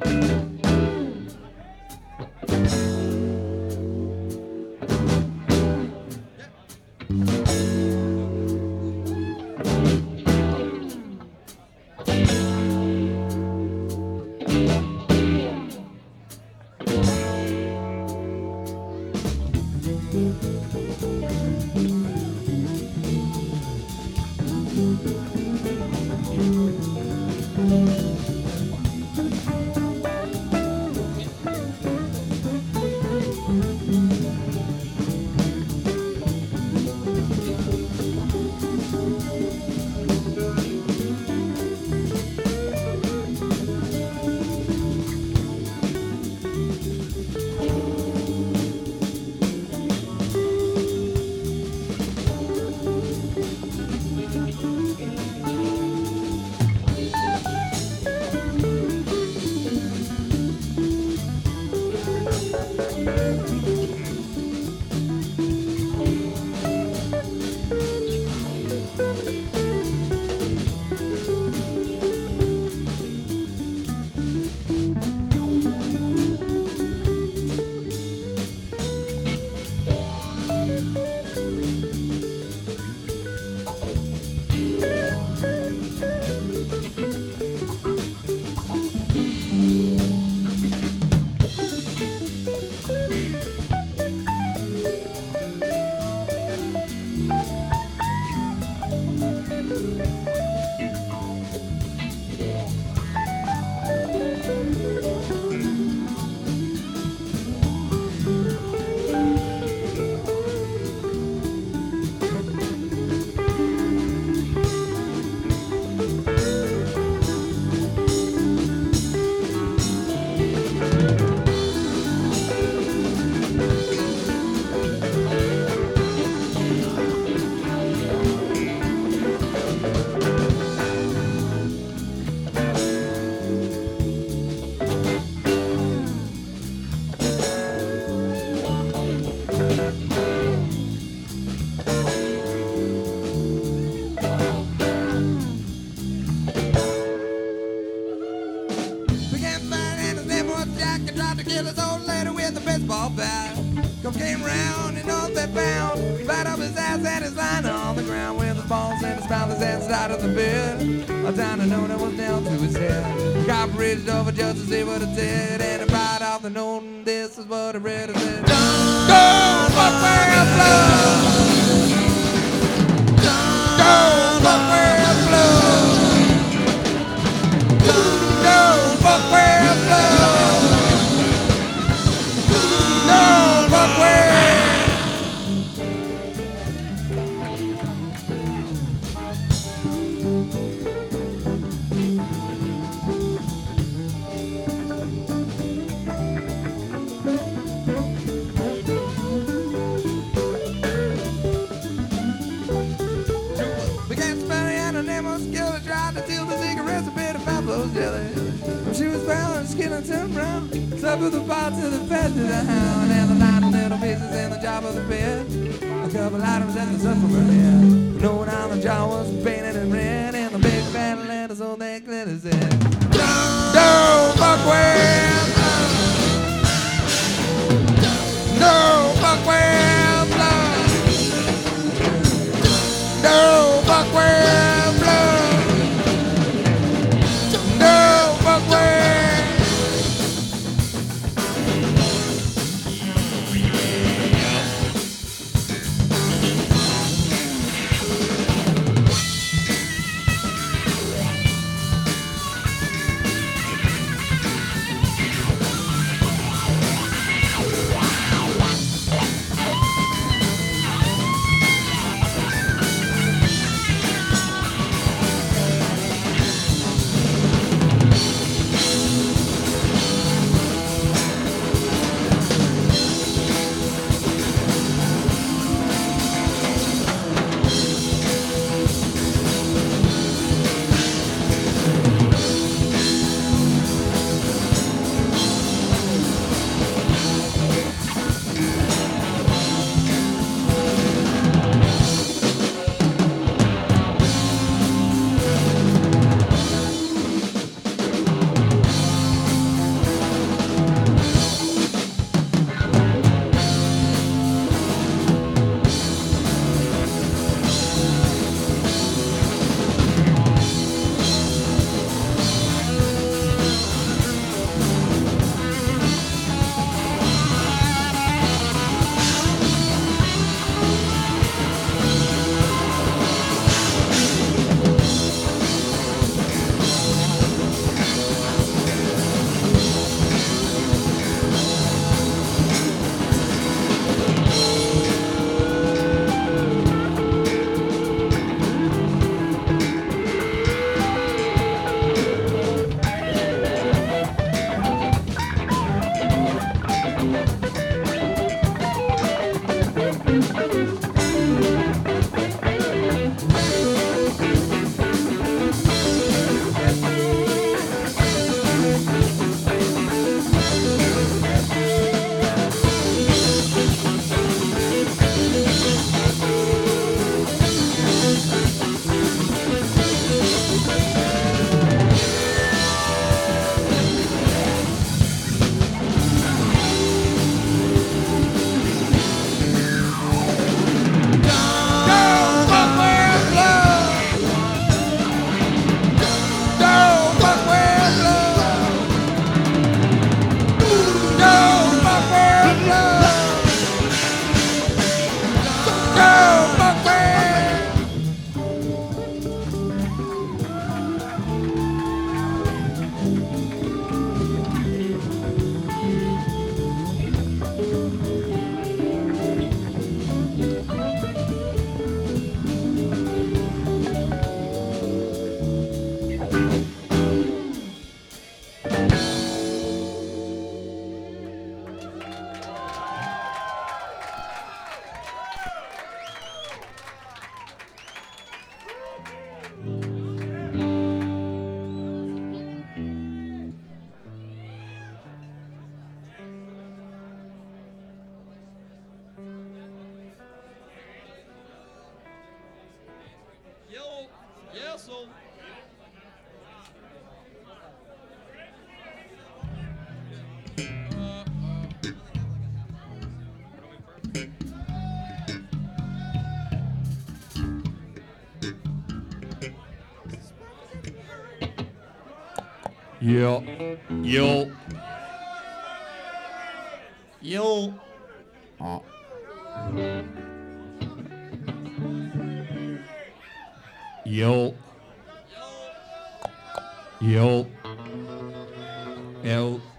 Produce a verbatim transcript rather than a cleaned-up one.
Came round and all they found. He bite up his ass and his line on the ground with his balls in his mouth, his ass out of the bed. A time to know that was down to his head. Cop reached over just to see what it said, and he bite off the note, and this is what it read. It said, don't go fuck where it blows. Don't fuck where it blows. Don't fuck where it blows. Don't fuck where. Began spelling out her name on skill and tried to steal the cigarettes, a bit of Pablo's jelly. She was brown and skin and turned brown. Slept with the bar to the bed to the hound, and the nine little pieces in the job of the bed. A couple items in the supplement, yeah. The note on the jar was painted in red, and the big fat letters on that glitter said, don't fuck with, no fuck with blood, no fuck with blood, no fuck with. Yo. Yo. Yo. Oh. Yo. Yo. Yo.